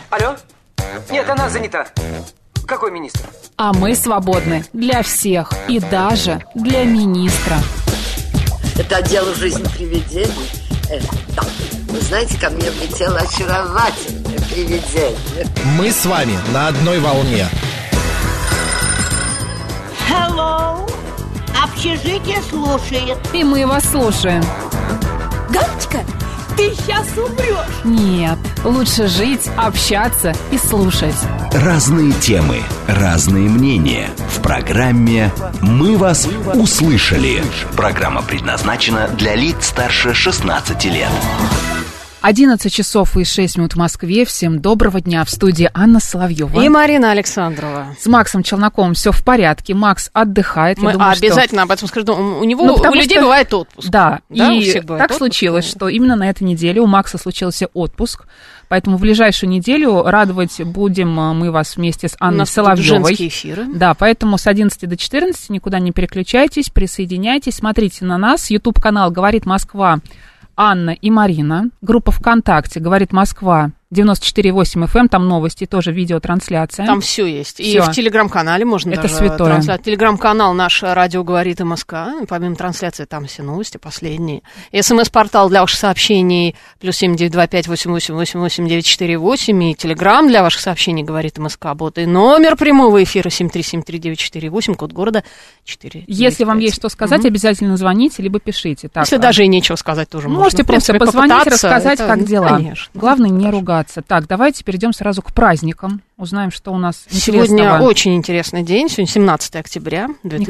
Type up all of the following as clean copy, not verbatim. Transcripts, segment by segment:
Алло? Нет, она занята. Какой министр? А мы свободны для всех и даже для министра. Это отдел «Жизнь привидений». Да. Вы знаете, ко мне влетело очаровательное привидение. Мы с вами на одной волне. Hello. Общежитие слушает. И мы вас слушаем. Галочка, ты сейчас умрешь. Нет, лучше жить, общаться и слушать. Разные темы, разные мнения. В программе «Мы вас услышали». Программа предназначена для лиц старше 16 лет. 11 часов и 6 минут в Москве. Всем доброго дня. В студии Анна Соловьева. И Марина Александрова. С Максом Челноковым все в порядке. Макс отдыхает. Мы обязательно об этом скажем. У людей бывает отпуск. Да, и так отпуск, случилось, что именно на этой неделе у Макса случился отпуск. Поэтому в ближайшую неделю радовать будем мы вас вместе с Анной Соловьевой. Женские эфиры. Да, поэтому с 11 до 14 никуда не переключайтесь, присоединяйтесь, смотрите на нас. YouTube-канал «Говорит Москва», Анна и Марина. Группа ВКонтакте «Говорит Москва», 94,8 FM, там новости, тоже видеотрансляция. Там все есть. Всё. И в телеграм-канале можно это даже святое. трансляцию. Телеграм-канал наш «Радио говорит МСК». Помимо трансляции, там все новости последние. СМС-портал для ваших сообщений +7 925 8888 948. И телеграм для ваших сообщений «Говорит МСК». Бот. И номер прямого эфира 7373948, код города 4. Если вам есть что сказать, обязательно звоните, либо пишите. Так, если даже и нечего сказать, тоже можно. Можете просто позвонить, рассказать, как дела. Конечно. Главное, не ругаться. Так, давайте перейдем сразу к праздникам. Узнаем, что у нас интересного. Сегодня очень интересный день. Сегодня 17 октября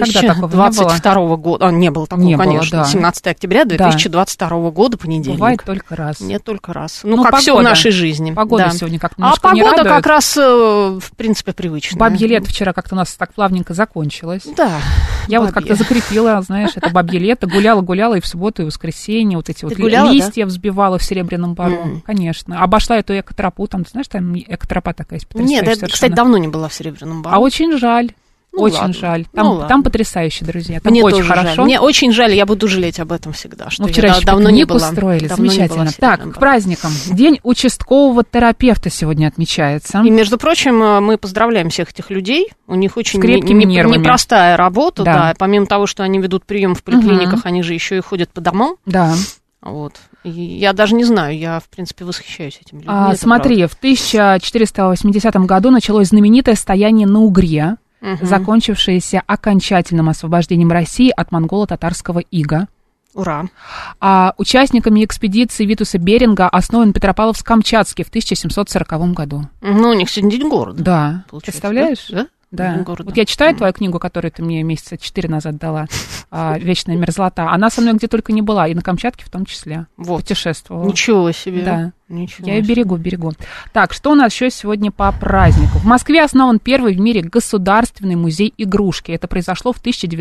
2022 года. Не было такого, конечно. 17 октября 2022 года, понедельник. Бывает только раз. Нет, только раз. Ну как все в нашей жизни. Погода сегодня как-то немножко не радует. А погода как раз, в принципе, привычная. Бабье лето вчера как-то у нас так плавненько закончилось. Да. Я вот как-то закрепила, знаешь, это бабье лето. Гуляла и в субботу, и в воскресенье. Вот эти вот листья взбивала в Серебряном Бару. Конечно. Обошла эту экотропу. Там, ты знаешь, там экотропа такая есть потрясающая. Нет, я, кстати, давно не была в Серебряном Бару. А очень жаль. Очень жаль. Там потрясающе, друзья. Там мне очень хорошо. Жаль. Мне очень жаль, я буду жалеть об этом всегда. Что вчера еще давно не была. Устроили. Замечательно. Так, к праздникам. День участкового терапевта сегодня отмечается. И, между прочим, мы поздравляем всех этих людей. У них очень непростая работа. Да. Помимо того, что они ведут прием в поликлиниках, они же еще и ходят по домам. Да. Вот. И я даже не знаю, я, в принципе, восхищаюсь этим людьми. Смотри, в 1480 году началось знаменитое стояние на Угре, закончившееся окончательным освобождением России от монголо-татарского ига. Ура! А участниками экспедиции Витуса Беринга основан Петропавловск-Камчатский в 1740 году. Ну, у них сегодня день города. Да. Представляешь? Да? Да. Вот я читаю твою книгу, которую ты мне месяца 4 назад дала, «Вечная мерзлота». Она со мной где только не была, и на Камчатке в том числе. Вот. Путешествовала. Ничего себе. Да. Я ее берегу. Так, что у нас еще сегодня по празднику? В Москве основан первый в мире государственный музей игрушки. Это произошло в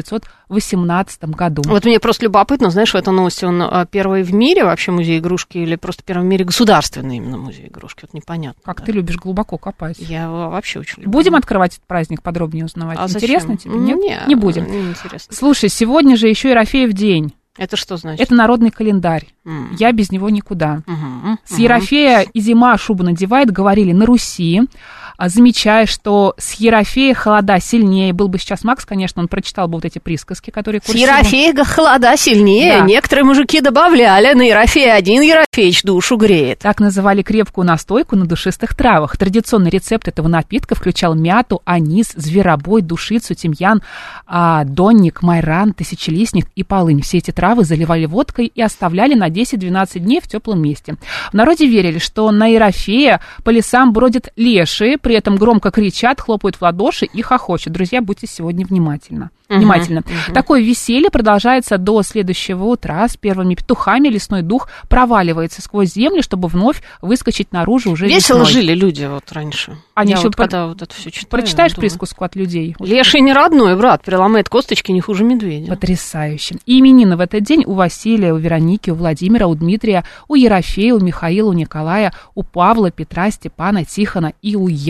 1918 году. Вот мне просто любопытно, знаешь, в этой новости он первый в мире вообще музей игрушки или просто первый в мире государственный именно музей игрушки? Вот непонятно. Как ты любишь глубоко копать. Я вообще очень люблю. Будем открывать этот праздник, подробнее узнавать? Интересно тебе? Нет? Не будем. Не интересно. Слушай, сегодня же еще Ерофеев день. Это что значит? Это народный календарь. Я без него никуда. С Ерофея и зима шубу надевает, говорили на Руси, замечая, что с Ерофея холода сильнее. Был бы сейчас Макс, конечно, он прочитал бы вот эти присказки, которые... С Ерофея холода сильнее. Да. Некоторые мужики добавляли, на Ерофея один Ерофеич душу греет. Так называли крепкую настойку на душистых травах. Традиционный рецепт этого напитка включал мяту, анис, зверобой, душицу, тимьян, донник, майран, тысячелистник и полынь. Все эти травы заливали водкой и оставляли на 10-12 дней в теплом месте. В народе верили, что на Ерофея по лесам бродят лешие, при этом громко кричат, хлопают в ладоши и хохочут. Друзья, будьте сегодня внимательны. Такое веселье продолжается до следующего утра. С первыми петухами лесной дух проваливается сквозь землю, чтобы вновь выскочить наружу уже весело весной. Жили люди вот раньше. Они я еще когда вот это все читаю, прочитаешь присказку от людей? Леший не родной, брат, переломает косточки не хуже медведя. Потрясающе. И именины в этот день у Василия, у Вероники, у Владимира, у Дмитрия, у Ерофея, у Михаила, у Николая, у Павла, Петра, Степана, Тихона и у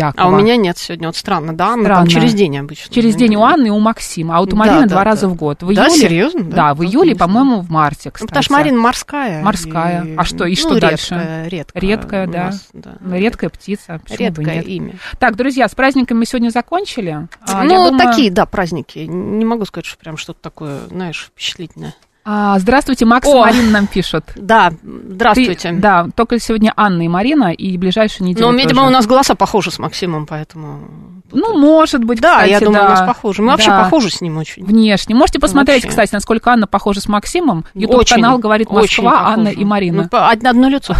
Якова. А у меня нет сегодня, вот странно, да? Анна там через день обычно. Через день у Анны и у Максима, а вот у Марины два раза в год. В июле, серьезно? Да, в июле, по-моему, в марте, кстати. Потому что Марина морская. Морская. А что, и что дальше? Редкая, да. Редкая птица. Редкое имя. Так, друзья, с праздниками мы сегодня закончили. Такие, да, праздники. Не могу сказать, что прям что-то такое, знаешь, впечатлительное. Здравствуйте, Макс и Марина нам пишут. Да, здравствуйте. Да, только сегодня Анна и Марина, и ближайшую неделю тоже. Видимо, у нас голоса похожи с Максимом, поэтому... может быть, да, кстати, я думаю, у нас похожи. Мы вообще похожи с ним очень. Внешне. Можете посмотреть, кстати, насколько Анна похожа с Максимом. YouTube-канал «Говорит Москва», Анна и Марина. Одно лицо.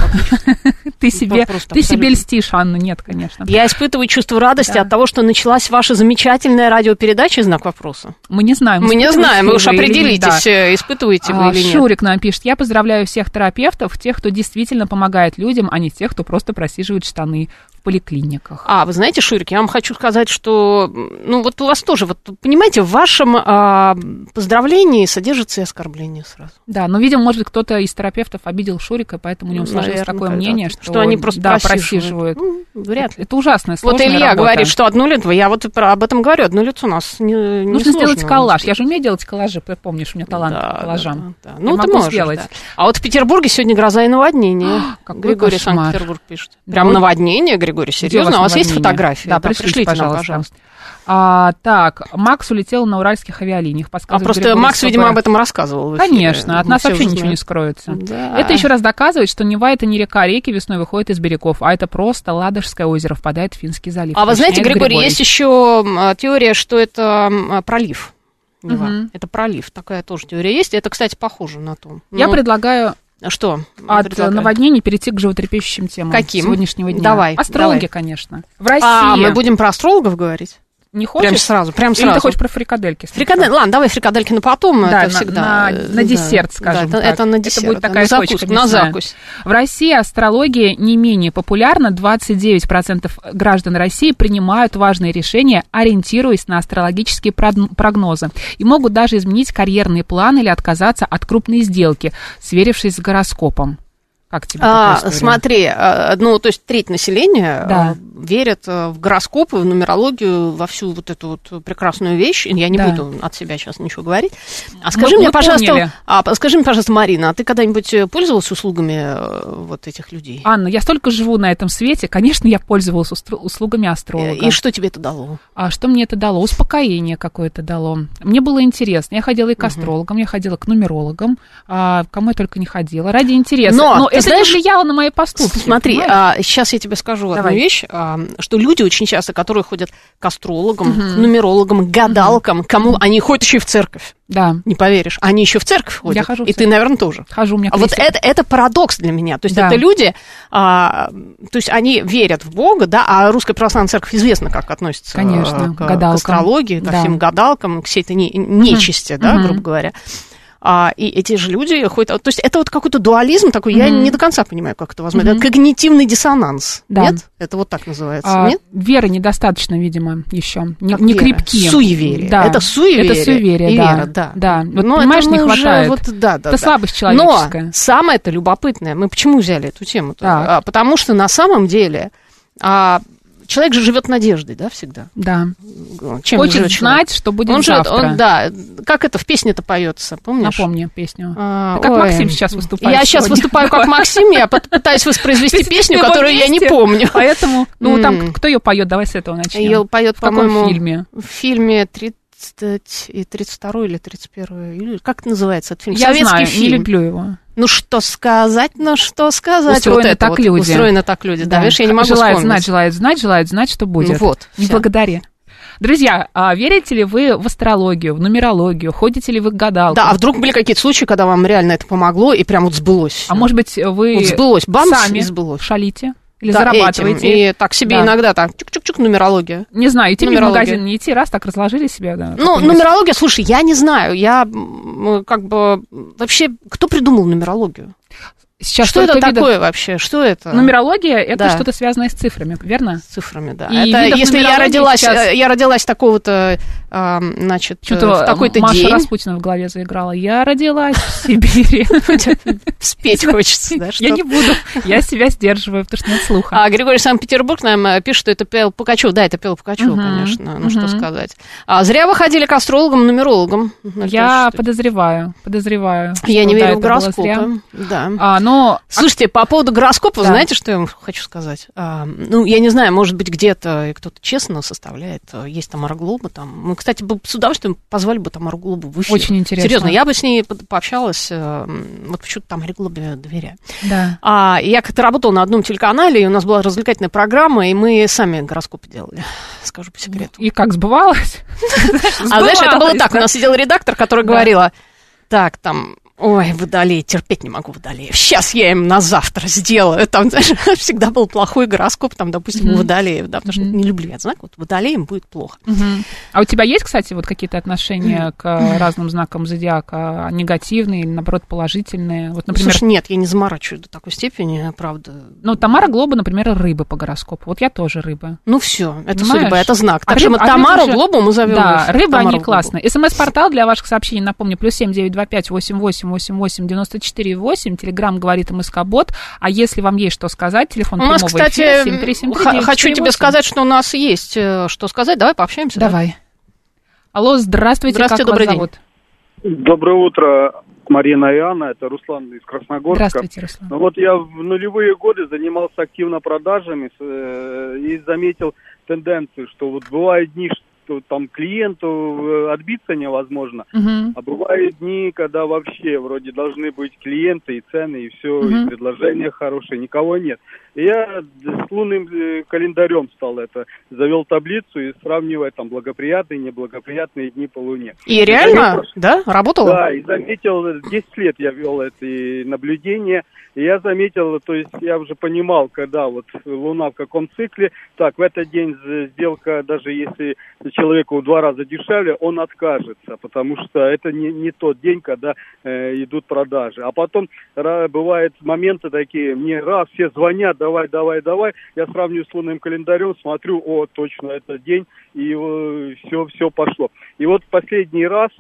Ты себе льстишь, Анна. Нет, конечно. Я испытываю чувство радости от того, что началась ваша замечательная радиопередача «Знак вопроса». Мы не знаем. Мы не знаем, вы уж определитесь, испытываете вы или нет. Шурик нам пишет: я поздравляю всех терапевтов, тех, кто действительно помогает людям, а не тех, кто просто просиживает штаны в поликлиниках. Вы знаете, Шурик, я вам хочу сказать, что, вот у вас тоже, понимаете, в вашем поздравлении содержится и оскорбление сразу. Да, но, видимо, может быть, кто-то из терапевтов обидел Шурика, поэтому у него сложилось такое мнение, что они просто просиживают. Вряд ли. Это ужасная, сложная работа. Вот Илья говорит, что одно лицо, я об этом говорю, одно лицо у нас не нужно сделать коллаж. Я же умею делать коллажи, помнишь, у меня талант к коллажам. Да. Ты можешь сделать. Да. А вот в Петербурге сегодня гроза и наводнение. Григорий Санкт-Петербург пишет. Прям наводнение, Григорий, серьезно? У вас есть фотографии? Да, пришлите нам, пожалуйста. Так, Макс улетел на уральских авиалиниях. Просто Макс, видимо, об этом рассказывал. Конечно, от нас вообще ничего не скроется. Да. Это еще раз доказывает, что Нева — это не река, реки весной выходят из берегов, а это просто Ладожское озеро, впадает в Финский залив. А вы знаете, Григорий, есть еще теория, что это пролив. Нева. Это пролив. Такая тоже теория есть. Это, кстати, похоже на то. Я предлагаю... Что? От наводнений перейти к животрепещущим темам сегодняшнего дня. Давай. Астрологи, конечно. В России... мы будем про астрологов говорить? Не хочешь? Прям сразу. Или ты хочешь про фрикадельки? Ладно, давай фрикадельки на потом. Да, это всегда... на десерт, скажем так. Это на десерт. Это будет такая точка. На закусь. В России астрология не менее популярна. 29% граждан России принимают важные решения, ориентируясь на астрологические прогнозы. И могут даже изменить карьерные планы или отказаться от крупной сделки, сверившись с гороскопом. Как тебе такая история? Смотри, то есть треть населения верят в гороскопы, в нумерологию, во всю вот эту вот прекрасную вещь. Я не буду от себя сейчас ничего говорить. Скажи мне, пожалуйста, Марина, а ты когда-нибудь пользовалась услугами вот этих людей? Анна, я столько живу на этом свете, конечно, я пользовалась услугами астролога. И что тебе это дало? А что мне это дало? Успокоение какое-то дало. Мне было интересно. Я ходила и к астрологам, я ходила к нумерологам, кому я только не ходила, ради интереса. Но это не влияло на мои поступки. Смотри, сейчас я тебе скажу одну вещь, что люди очень часто, которые ходят к астрологам, к нумерологам, к гадалкам, кому они ходят еще и в церковь. Да. Не поверишь. Они еще в церковь ходят. Я хожу в церковь. И ты, наверное, тоже. Хожу, у меня вот это парадокс для меня. То есть это люди, то есть они верят в Бога, да, а Русская Православная Церковь известна, как относится к астрологии, ко всем гадалкам, к всей этой нечисти, да, грубо говоря. И эти же люди ходят... То есть это вот какой-то дуализм такой, я не до конца понимаю, как это возможно. Это когнитивный диссонанс, нет? Это вот так называется, нет? Веры недостаточно, видимо, еще. Не крепки. Суеверие. Да. Это суеверие. Это суеверие, и да. Вера, да. Вот, понимаешь, не хватает. Это слабость человеческая. Но самое-то любопытное, мы почему взяли эту тему-то? Потому что на самом деле... Человек же живет надеждой, да, всегда? Да. Чем хочет знать, что будет завтра. Да. Как это в песне-то поется, помнишь? Напомни песню. Ты как Максим сейчас выступает. Я сейчас выступаю как Максим, я пытаюсь воспроизвести песню, которую я не помню. Поэтому, там, кто ее поет? Давай с этого начнем. Ее поет, по-моему, в фильме? В фильме 32 или 31. Как это называется этот фильм? Я знаю, не люблю его. Что сказать? Устроены вот так люди. Устроены так люди, да, видишь, я не могу вспомнить. Желают знать, что будет. Вот. Не благодари. Друзья, верите ли вы в астрологию, в нумерологию? Ходите ли вы к гадалкам? Да, а вдруг были какие-то случаи, когда вам реально это помогло, и прям вот сбылось? А может быть, вы сами шалите? Или зарабатываете. И так себе иногда так, чук-чук-чук, нумерология. Не знаю, идти в магазин, не идти, раз так разложили себя. Да, нумерология, слушай, я не знаю, я как бы... Вообще, кто придумал нумерологию? Сейчас что это такое вообще? Что это? Нумерология — это что-то связанное с цифрами, верно? С цифрами, да. И это если я родилась такого-то, значит, в такой-то Маша день. Маша Распутина в голове заиграла. Я родилась в Сибири. Спеть хочется, да? Я не буду, я себя сдерживаю, потому что нет слуха. А Григорий Санкт-Петербург нам пишет, что это пел Пугачёв. Да, это пел Пугачёв, конечно. Ну, что сказать. Зря вы ходили к астрологам, нумерологам. Я подозреваю. Я не верю в гороскопы. Да. Но... Слушайте, по поводу гороскопа, знаете, что я вам хочу сказать? Ну, я не знаю, может быть, где-то кто-то честно составляет. Есть Тамара Глоба там. Мы, кстати, с удовольствием позвали бы Тамару Глобу в эфир. Очень интересно. Серьезно, я бы с ней пообщалась. Вот почему-то Тамаре Глобе доверяю. Да. Я как-то работала на одном телеканале, и у нас была развлекательная программа, и мы сами гороскопы делали, скажу по секрету. И как, сбывалось? А знаешь, это было так. У нас сидел редактор, который говорила, так, там... Ой, водолей, терпеть не могу водолеев. Сейчас я им на завтра сделаю. Там, знаешь, всегда был плохой гороскоп, там, допустим, у водолеев, да, потому что не люблю я знак, вот водолеям будет плохо. А у тебя есть, кстати, вот какие-то отношения к разным знакам зодиака? Негативные или, наоборот, положительные? Вот, например... Слушай, нет, я не заморачиваюсь до такой степени, правда. Ну, Тамара Глоба, например, рыбы по гороскопу. Вот я тоже рыба. Ну, все, это судьба, это знак. Так что мы Тамару Глобу мы зовем. Да, рыбы, они классные. СМС-портал для ваших сообщений, напомню, +7 925 88 88 94 8. Телеграм говорит МСК-бот. А если вам есть что сказать, телефон прямого эфира 7373948. Хочу тебе сказать, что у нас есть что сказать. Давай пообщаемся. Давай. Алло, здравствуйте. Здравствуйте, как добрый вас день. зовут? Доброе утро, Марина и Анна. Это Руслан из Красногорска. Здравствуйте, Руслан. Ну, вот я в нулевые годы занимался активно продажами и заметил тенденцию, что вот бывают дни, что там клиенту отбиться невозможно, а бывают дни, когда вообще вроде должны быть клиенты и цены, и все, и предложения хорошие, никого нет. И я с лунным календарем завел таблицу и сравнивая там благоприятные, неблагоприятные дни по Луне. И реально, да, работало? Да, и заметил, 10 лет я вел эти наблюдения, и я заметил, то есть я уже понимал, когда вот Луна в каком цикле, так, в этот день сделка, даже если человеку в 2 раза дешевле, он откажется, потому что это не тот день, когда идут продажи. А потом бывают моменты такие, мне все звонят, давай, я сравниваю с лунным календарем, смотрю, точно этот день, и все пошло. И вот последний раз,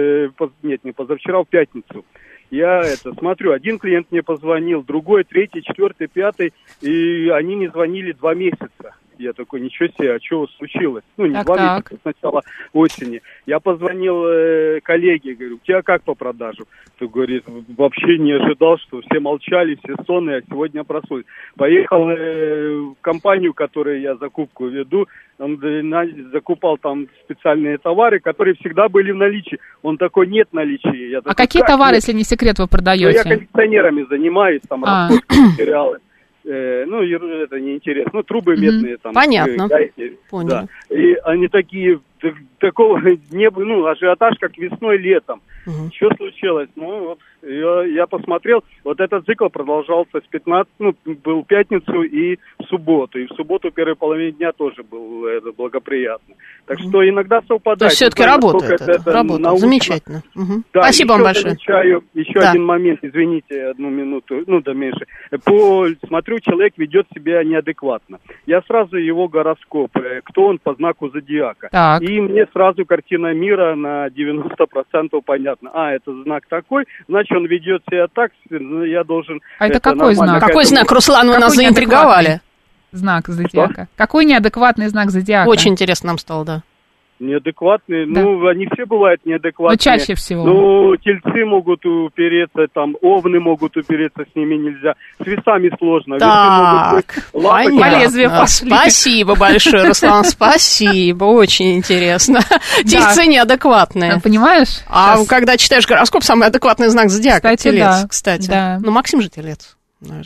не позавчера, в пятницу, я смотрю, один клиент мне позвонил, другой, третий, четвертый, пятый, и они не звонили 2 месяца. Я такой, ничего себе, а что случилось? Ну, не 2 месяца, с начала осени. Я позвонил коллеге, говорю, у тебя как по продажу? Ты говорит, вообще не ожидал, что все молчали, все сонные, а сегодня проснулись. Поехал в компанию, в которой я закупку веду, он закупал там специальные товары, которые всега были в наличии. Он такой, нет наличия. Я такой, какие товары, если не секрет, вы продаете? Я коллекционерами занимаюсь, там, расходные материалы. Ну, это неинтересно. Ну, трубы медные там. Понятно. Гайки, понял. Да. И они такие, такого не было, ну, ажиотаж, как весной, летом. Что случилось? Ну, вот, я посмотрел, вот этот цикл продолжался с 15, был в пятницу и в субботу. И в субботу первой половине дня тоже был благоприятно. Так что иногда совпадает. То есть все-таки работает это. Работает. Замечательно. Да, спасибо вам большое. Еще один момент, извините, 1 минуту, да меньше. Смотрю, человек ведет себя неадекватно. Я сразу его гороскоп, кто он по знаку зодиака. Так. И мне сразу картина мира на 90% понятна. Это знак такой, значит, он ведет себя так, я должен... А это какой знак? Какой знак, Руслан, вы нас заинтриговали? Знак зодиака. Что? Какой неадекватный знак зодиака? Очень интересно нам стало, да. Неадекватные, да. Они все бывают неадекватные. Но чаще всего. Тельцы могут упереться, там, овны могут упереться, с ними нельзя. С весами сложно. Так, понятно. По лезвию пошли. Спасибо большое, Руслан, спасибо, очень интересно. Тельцы неадекватные. Понимаешь? А когда читаешь гороскоп, самый адекватный знак зодиака — телец, кстати. Да. Ну, Максим же телец, знаешь, да?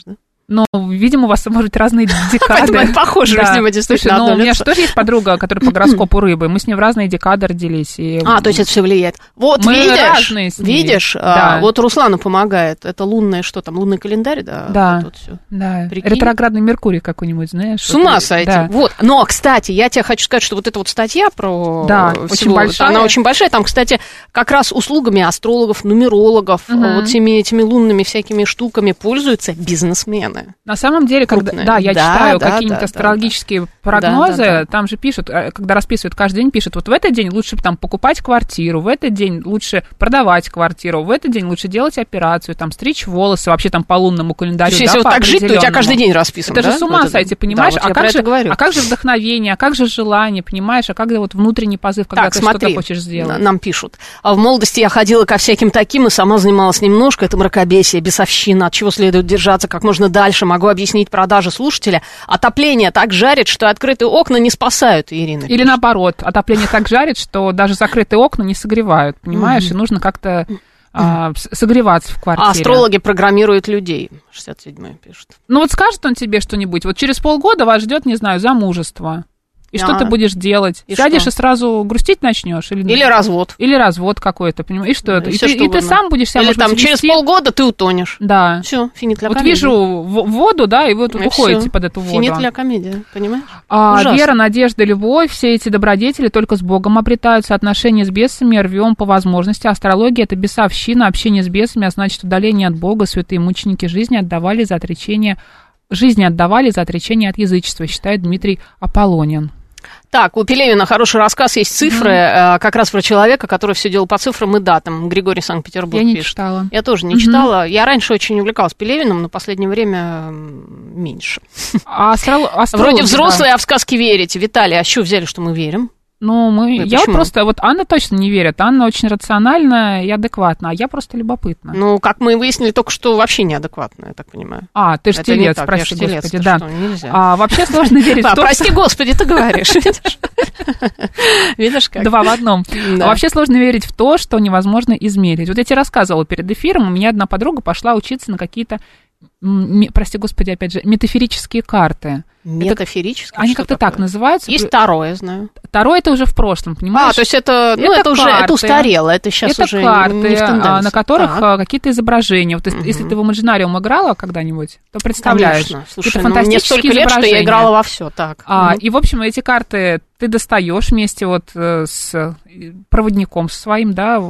Ну, видимо, у вас, может быть, разные декады. Поэтому похоже, видимо, действительно. Слушай, у меня же тоже есть подруга, которая по гороскопу рыбы. Мы с ней в разные декады родились. То есть это все влияет. Вот, видишь, вот Руслану помогает. Это лунное, что там, лунный календарь, да? Да, да. Ретроградный Меркурий какой-нибудь, знаешь. С ума сойти. Вот. Но, кстати, я тебе хочу сказать, что вот эта вот статья про... Да, очень большая. Она очень большая. Там, кстати, как раз услугами астрологов, нумерологов, вот всеми этими лунными всякими штуками пользуются бизнесмены. На самом деле, когда я читаю какие-нибудь астрологические прогнозы, там же пишут, когда расписывают каждый день, пишут, вот в этот день лучше там покупать квартиру, в этот день лучше продавать квартиру, в этот день лучше делать операцию, там стричь волосы, вообще там по лунному календарю. Если вот так жить, то у тебя каждый день расписан. Это же с ума сойти, понимаешь? А как же вдохновение, а как же желание, понимаешь? А как же вот внутренний позыв, когда ты что-то хочешь сделать? Нам пишут. А в молодости я ходила ко всяким таким и сама занималась немножко. Это мракобесие, бесовщина, от чего следует держаться как можно дальше. Могу объяснить продажи слушателя. Отопление так жарит, что открытые окна не спасают, Ирина. Или наоборот, отопление так жарит, что даже закрытые окна не согревают, понимаешь? И нужно как-то согреваться в квартире. А астрологи программируют людей, 67-й пишет. Ну вот скажет он тебе что-нибудь, вот через полгода вас ждет, не знаю, замужество. И что ты будешь делать? Сядешь и сразу грустить начнешь? Или развод. Или развод какой-то, понимаешь? И что это? И ты сам будешь себя, или там через полгода ты утонешь. Да. Все, финит ля комедия. Вот комедия. вижу воду, да, и вы тут уходите под эту воду. Финит ля комедия, понимаешь? Вера, надежда, любовь, все эти добродетели только с Богом обретаются. Отношения с бесами рвем по возможности. Астрология — это бесовщина, общение с бесами, а значит, удаление от Бога. Святые мученики жизни отдавали за отречение от язычества, считает Дмитрий Аполлонин. Так, у Пелевина хороший рассказ, есть цифры, как раз про человека, который все делал по цифрам и датам. Григорий Санкт-Петербург пишет. Я не читала. Я тоже не читала. Я раньше очень увлекалась Пелевиным, но в последнее время меньше. Вроде взрослые, а в сказки верите. Виталий, а что взяли, что мы верим? Ну, я вот просто, вот Анна точно не верит, Анна очень рациональная и адекватна, а я просто любопытна. Ну, как мы выяснили только что, вообще неадекватная, я так понимаю. Ты же телец, прости господи, да. Нельзя. Вообще сложно верить в то, прости господи, ты говоришь, видишь как? Два в одном. Вообще сложно верить в то, что невозможно измерить. Вот я тебе рассказывала перед эфиром, у меня одна подруга пошла учиться на какие-то, прости господи, опять же, метафорические карты. Метафорические? Они как-то так называются. Есть Таро, я знаю. Таро — это уже в прошлом, понимаешь? То есть это уже это устарело, это сейчас это уже карты, не в тенденции. На которых какие-то изображения. Вот если ты в Imaginarium играла когда-нибудь, то представляешь. Конечно. Слушай, мне столько лет, что я играла во все. Так. И, в общем, эти карты ты достаешь вместе вот с проводником своим, да,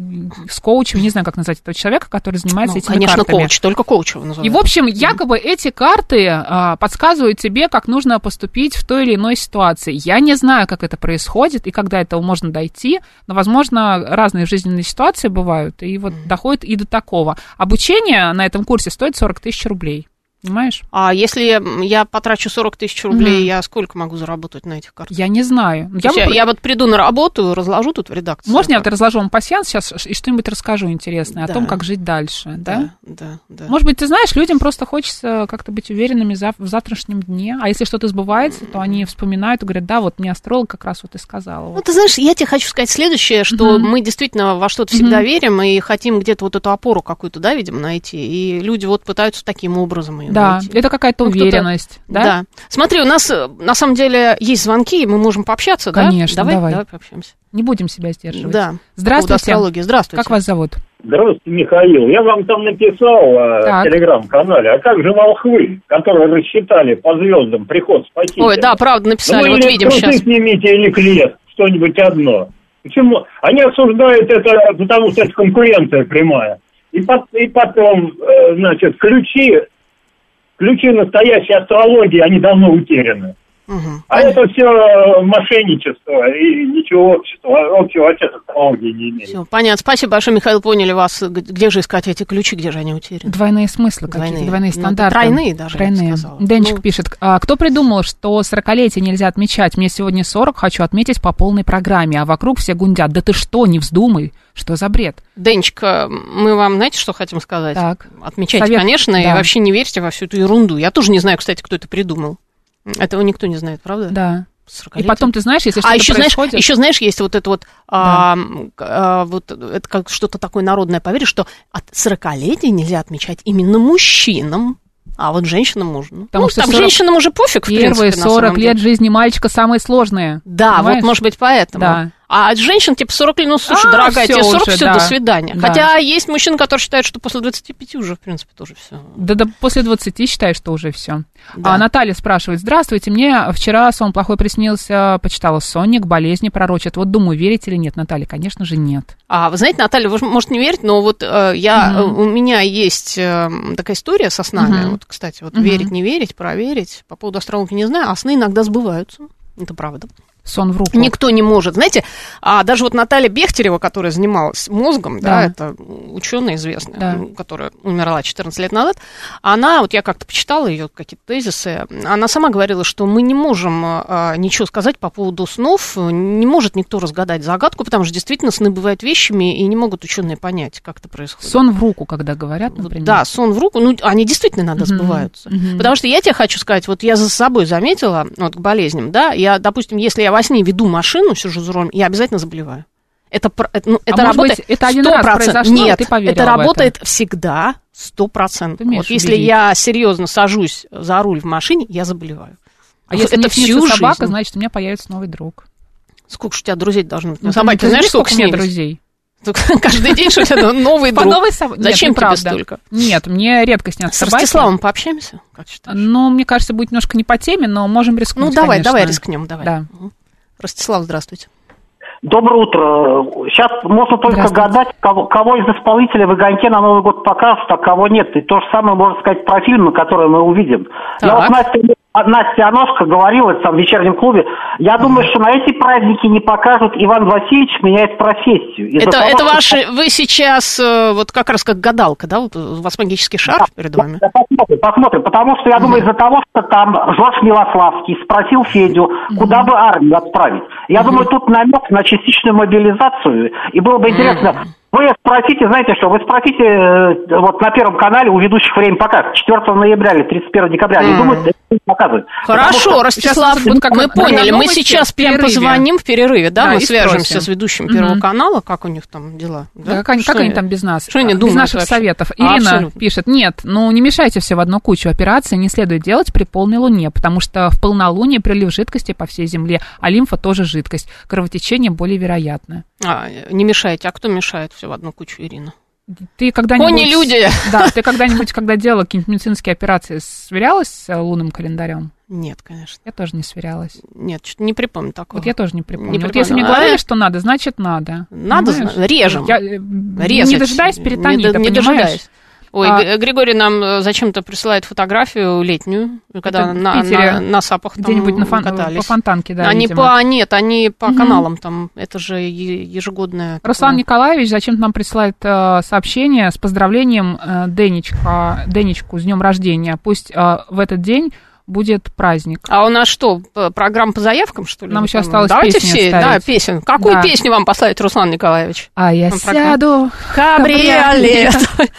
с коучем, не знаю, как назвать этого человека, который занимается этими конечно, картами. Коуч, только коуч его называют. И, в общем, якобы эти карты подсказывают тебе, как нужно поступить в той или иной ситуации. Я не знаю, как это происходит и когда этого можно дойти, но, возможно, разные жизненные ситуации бывают, и вот доходит и до такого. Обучение на этом курсе стоит 40 тысяч рублей. Понимаешь? А если я потрачу 40 тысяч рублей, я сколько могу заработать на этих картах? Я не знаю. Я вот приду на работу, разложу тут в редакции. Можно я вот разложу вам пассианс сейчас и что-нибудь расскажу интересное о том, как жить дальше, да? Да. Может быть, ты знаешь, людям просто хочется как-то быть уверенными в завтрашнем дне, а если что-то сбывается, то они вспоминают и говорят, да, вот мне астролог как раз вот и сказал. Ну, ты знаешь, я тебе хочу сказать следующее, что мы действительно во что-то всегда верим и хотим где-то вот эту опору какую-то, да, видимо, найти, и люди вот пытаются таким образом ее найти. Это какая-то уверенность, да? Смотри, у нас на самом деле есть звонки, мы можем пообщаться, конечно, да? Давай пообщаемся. Не будем себя сдерживать. Да. Здравствуйте. Здравствуйте. Как вас зовут? Здравствуйте, Михаил. Я вам там написал в телеграм-канале, а как же волхвы, которые рассчитали по звездам приход спасителя? Ой, да, правда, написали, вот видим сейчас. Или снимите, или крест, что-нибудь одно. Почему? Они осуждают это, потому что это конкуренция прямая. И потом, значит, ключи настоящей астрологии, они давно утеряны. А это все мошенничество, и ничего общего вообще с астрологией не имеет. Все, понятно. Спасибо большое, Михаил, поняли вас. Где же искать эти ключи, где же они утеряны? Двойные смыслы какие-то, двойные стандарты. Тройные даже, я бы сказала. Денчик пишет, кто придумал, что 40-летие нельзя отмечать? Мне сегодня 40, хочу отметить по полной программе, а вокруг все гундят. Да ты что, не вздумай, что за бред? Денчик, мы вам, знаете, что хотим сказать? Так. Отмечайте, конечно, и вообще не верьте во всю эту ерунду. Я тоже не знаю, кстати, кто это придумал. Этого никто не знает, правда? Да. И потом, ты знаешь, если что-то происходит... еще знаешь, есть вот это вот, вот это как что-то такое народное поверье, что от 40-летия нельзя отмечать именно мужчинам. А вот женщинам можно. Потому что там женщинам уже пофиг, в принципе, первые 40 лет жизни мальчика самые сложные. Да, понимаешь? вот может быть поэтому. Да. А женщин, типа, 40 лет, ну, слушай, дорогая, тебе 40, все, до свидания. Да. Хотя есть мужчины, которые считают, что после 25 уже, в принципе, тоже все. Да, после 20 считаю, что уже все. Да. А Наталья спрашивает: здравствуйте, мне вчера сон плохой приснился, почитала сонник, болезни пророчат. Вот думаю, верить или нет, Наталья? Конечно же, нет. Вы знаете, Наталья, вы можете не верить, но вот у меня есть такая история со снами. Вот, кстати, вот верить, не верить, проверить. По поводу астрологии не знаю, а сны иногда сбываются. Это правда. Сон в руку. Никто не может. Знаете, даже вот Наталья Бехтерева, которая занималась мозгом, да, это ученая известная, которая умерла 14 лет назад, она, вот я как-то почитала ее какие-то тезисы, она сама говорила, что мы не можем ничего сказать по поводу снов, не может никто разгадать загадку, потому что действительно сны бывают вещами, и не могут ученые понять, как это происходит. Сон в руку, когда говорят, например. Да, сон в руку, ну, они действительно иногда сбываются. Потому что я тебе хочу сказать, вот я за собой заметила, вот к болезням, да, я, допустим, если я во сне веду машину, сижу за рулем, я обязательно заболеваю. Это работает. Это один раз произошло, нет, ты поверила это работает всегда 100%. Вот если я серьезно сажусь за руль в машине, я заболеваю. А если это всю собака, жизнь, значит, у меня появится новый друг. Сколько же у тебя друзей должно быть? Собаки, ты знаешь, сколько у меня друзей? Каждый день у тебя новый друг. Зачем тебе столько? Нет, мне редко снятся собаки. С Ростиславом пообщаемся? Как считаешь? Ну, мне кажется, будет немножко не по теме, но можем рискнуть. Ну, давай рискнем, давай. Да. Ростислав, здравствуйте. Доброе утро. Сейчас можно только гадать, кого из исполнителей в «Огоньке» на Новый год покажут, а кого нет. И то же самое можно сказать про фильмы, которые мы увидим. Так. Я вот Настя Аношка говорила там в вечернем клубе. Я думаю, что на эти праздники не покажут «Иван Васильевич меняет профессию». Это ваши... Вы сейчас вот как раз как гадалка, да? У вас магический шар перед вами? Посмотрим. Потому что я думаю, из-за того, что там Жорж Милославский спросил Федю, куда бы армию отправить. Я думаю, тут намек на частичную мобилизацию. И было бы интересно... Вы спросите, знаете что, вы спросите вот на Первом канале у ведущих «Время покажет» 4 ноября или 31 декабря. Они думают, что это показывают. Хорошо, Ростислав, мы поняли. Мы сейчас прям позвоним в перерыве, да? Мы свяжемся с ведущим Первого канала, как у них там дела. Да, как они там без нас? Что они думают? Без наших советов. Ирина пишет: нет, не мешайте все в одну кучу. Операции не следует делать при полной луне, потому что в полнолуние прилив жидкости по всей земле, а лимфа тоже жидкость. Кровотечение более вероятное. Не мешайте. А кто мешает все в одну кучу, Ирина? Ты когда-нибудь... Кони-люди! Да, ты когда-нибудь, когда делала какие-нибудь медицинские операции, сверялась с лунным календарем? Нет, конечно. Я тоже не сверялась. Нет, что-то не припомню такого. Вот я тоже не припомню. Вот если мне говорили, что надо, значит надо. Надо, режем. Не дожидаясь перитонита, не дожидаясь. Ой, Григорий нам зачем-то присылает фотографию летнюю, когда на сапах там где-нибудь катались. По Фонтанке, да, они по каналам там, это же ежегодное. Руслан Николаевич зачем-то нам присылает сообщение с поздравлением Денечку с днем рождения. Пусть в этот день будет праздник. А у нас что, программа по заявкам, что ли? Нам еще осталось давайте песни все, оставить. Да, песню. Какую песню вам поставить, Руслан Николаевич? А я сяду в кабриолет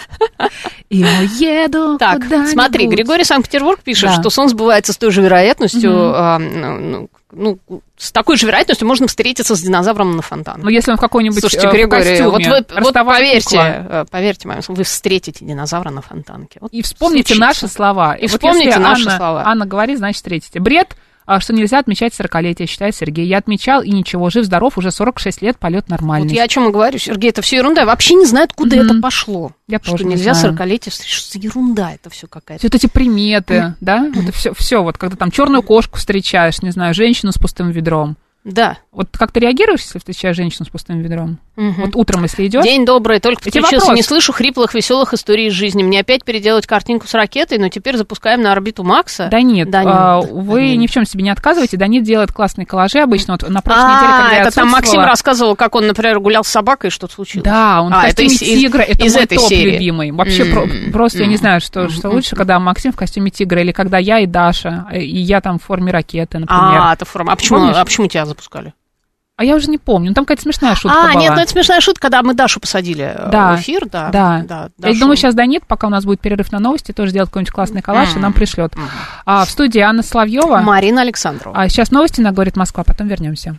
и уеду. Так, смотри, Григорий Санкт-Петербург пишет, что сон сбывается с той же вероятностью, с такой же вероятностью можно встретиться с динозавром на фонтане. Ну, если он в каком-нибудь Слушайте, Григорий, костюме, вот поверьте, маме, вы встретите динозавра на фонтанке. И вспомните наши слова. И вспомните наши слова. Анна говорит, значит, встретите. Бред, что нельзя отмечать 40-летие, считает Сергей. Я отмечал, и ничего, жив-здоров, уже 46 лет, полет нормальный. Вот я о чем и говорю, Сергей, это все ерунда. Я вообще не знаю, откуда это пошло. Я что нельзя 40-летие встретить. Что за ерунда это все какая-то. Все вот эти приметы, да? Вот все, вот когда там черную кошку встречаешь, не знаю, женщину с пустым ведром. Да. Вот как ты реагируешь, если встречаешь женщину с пустым ведром? Вот утром, если идешь. День добрый, только подключился, не слышу хриплых, веселых историй из жизни. Мне опять переделать картинку с ракетой, но теперь запускаем на орбиту Макса. Да нет, вы ни в чем себе не отказываете. Данит делает классные коллажи обычно. Вот на прошлой неделе, когда я это там Максим рассказывал, как он, например, гулял с собакой, и что-то случилось. Да, он в костюме тигра, это мой топ любимый. Вообще просто я не знаю, что лучше, когда Максим в костюме тигра, или когда я и Даша, и я там в форме ракеты, например. Это форма. А почему тебя запускали? А я уже не помню. Там какая-то смешная шутка была. Нет, это смешная шутка, когда мы Дашу посадили в эфир. Да. Я думаю, сейчас Данит, пока у нас будет перерыв на новости, тоже сделает какой-нибудь классный коллаж и нам пришлет. В студии Анна Соловьева. Марина Александрова. А сейчас новости на «Говорит Москва», потом вернемся.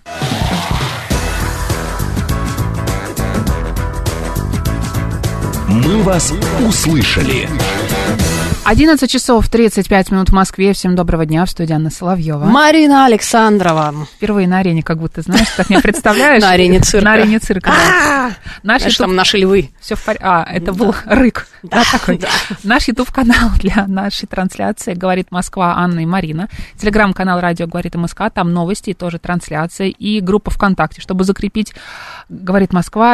Мы вас услышали. 11 часов 35 минут в Москве. Всем доброго дня. В студии Анна Соловьева. Марина Александрова. Впервые на арене, как будто, знаешь, так меня представляешь? На арене цирка. На арене цирка, да. Знаешь, там наши львы. Все в порядке. Это был рык. Да, такой. Наш YouTube-канал для нашей трансляции «Говорит Москва» Анна и Марина. Телеграм-канал «Радио говорит МСК». Там новости и тоже трансляции. И группа ВКонтакте, чтобы закрепить «Говорит Москва»